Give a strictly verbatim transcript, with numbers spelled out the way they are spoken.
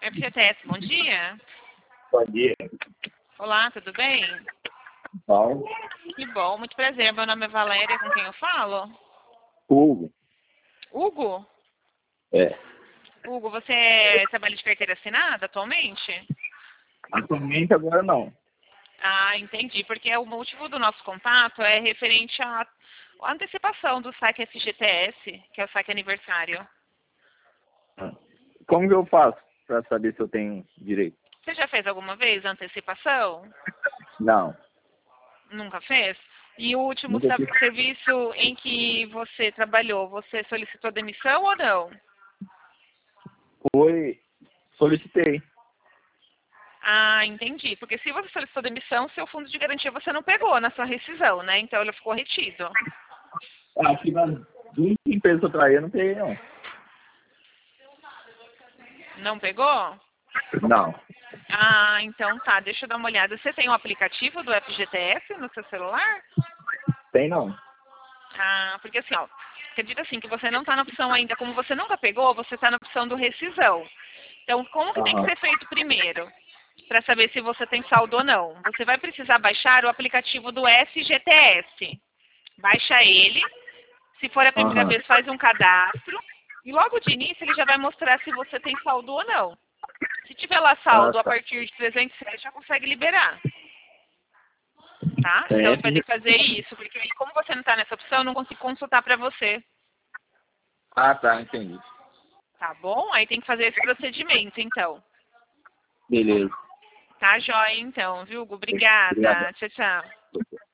F G T S, bom dia. Bom dia. Olá, tudo bem? Paulo. Que bom, muito prazer. Meu nome é Valéria, com quem eu falo? Hugo. Hugo? É. Hugo, você trabalha de carteira assinada atualmente? Atualmente agora não. Ah, entendi, porque o motivo do nosso contato é referente à à antecipação do saque F G T S, que é o saque aniversário. Como que eu faço para saber se eu tenho direito? Você já fez alguma vez a antecipação? Não. Nunca fez? E o último Nunca sa- fiz. serviço em que você trabalhou, você solicitou demissão ou não? Foi. Solicitei. Ah, entendi. Porque se você solicitou demissão, seu fundo de garantia você não pegou na sua rescisão, né? Então ele ficou retido. Acho que das duas empresas que eu traí, eu não peguei, não. Não pegou? Não. Ah, então tá. Deixa eu dar uma olhada. Você tem o aplicativo do F G T S no seu celular? Tem não. Ah, porque assim, ó, acredita assim que você não está na opção ainda, como você nunca pegou, você está na opção do rescisão. Então, como que tem que Aham. ser feito primeiro? Para saber se você tem saldo ou não. Você vai precisar baixar o aplicativo do F G T S. Baixa ele. Se for a primeira Aham. vez, faz um cadastro. E logo de início ele já vai mostrar se você tem saldo ou não. Se tiver lá Ah, saldo a tá. partir de trezentos reais, já consegue liberar. Tá? Tem Então você vai ter F G... que fazer isso, porque aí como você não está nessa opção, eu não consigo consultar para você. Ah, tá. Entendi. Tá bom? Aí tem que fazer esse procedimento, então. Beleza. Tá joia, então, viu, Hugo? Obrigado. Obrigada. Tchau, tchau.